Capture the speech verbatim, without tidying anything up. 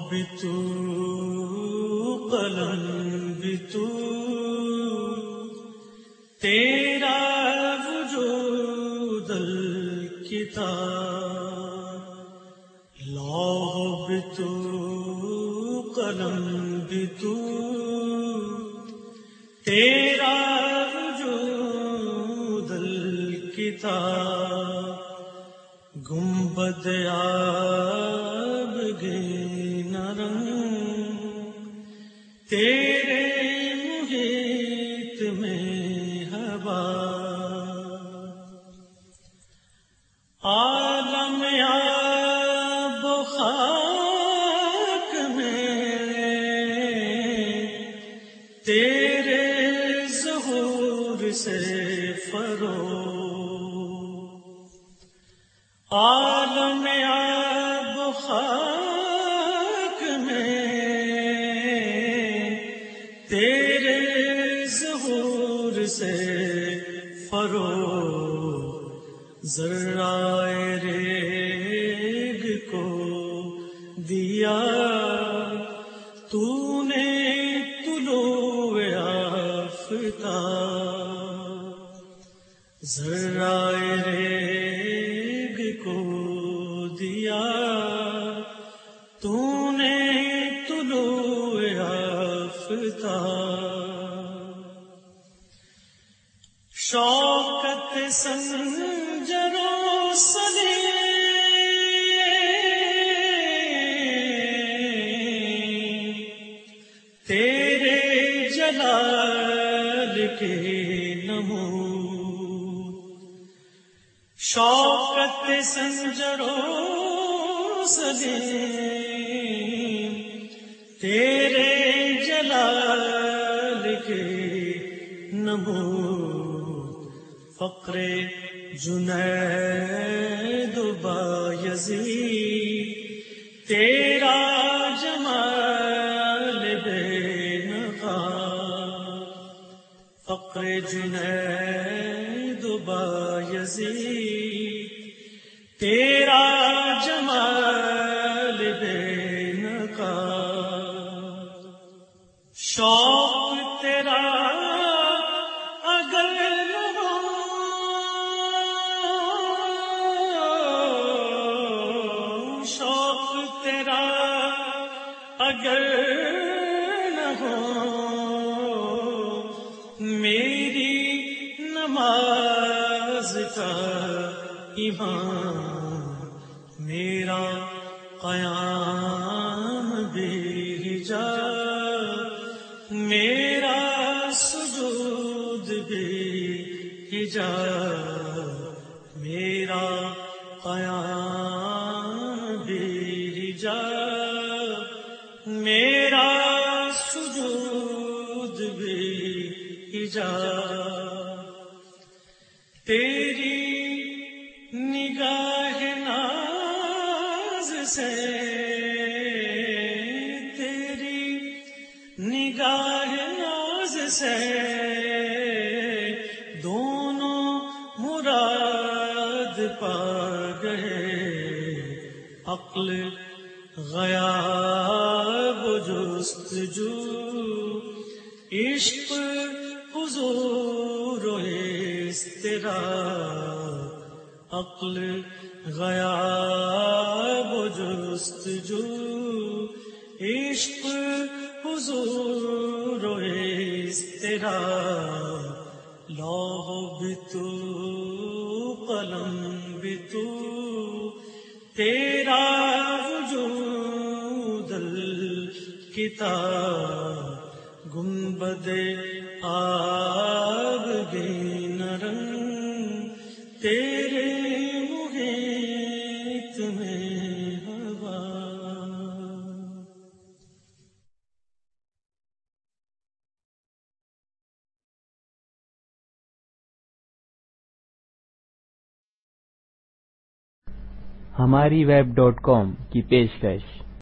بھی تو قلم بھی تو تیرا وجود الکتاب، لوح بھی تو قلم بھی تو تیرا وجود الکتاب، گنبد آبگین رنگ تیرے محیط میں ہوا، عالم آب و خاک میں تیرے ظہور سے فروغ، عالم آب و خاک میں تیرے ظہور سے فروغ، ذرائے ریگ کو دیا تو نے طلوع آفتاب، ذرائے ریگ کو دیا تو نے طلوع آفتاب، شوکت سنجر و سلیم تیرے جلال کے نمود، شوکت سنجر و سلیم تیرے جلال کے نمود، فقر جنید و بایزید تیرا جمال بے نقاب، فقر جنید و بایزید تیرا جمال بے نقاب، شوق تیرا اگر نہ ہو، شوق تیرا اگر نہ ہو، میری نماز کا ایمان، میرا قیام بھی حجاب، میرا سجود بھی حجاب، میرا قیام بھی حجاب، میرا سجود بھی حجاب، تیری نگاہ ناز سے، تیری نگاہ ناز سے دونوں مراد پا گئے، عقل غیاب و جستجو، عشق حضور و اضطراب، عقل غیاب و جستجو، عشق حضور و اضطراب، لوح بھی تو قلم بھی تو تیرا وجود الکتاب، گنبد آبگین رنگ تیرے محیط میں ہوا۔ ہماری ویب ڈاٹ کام کی پیشکش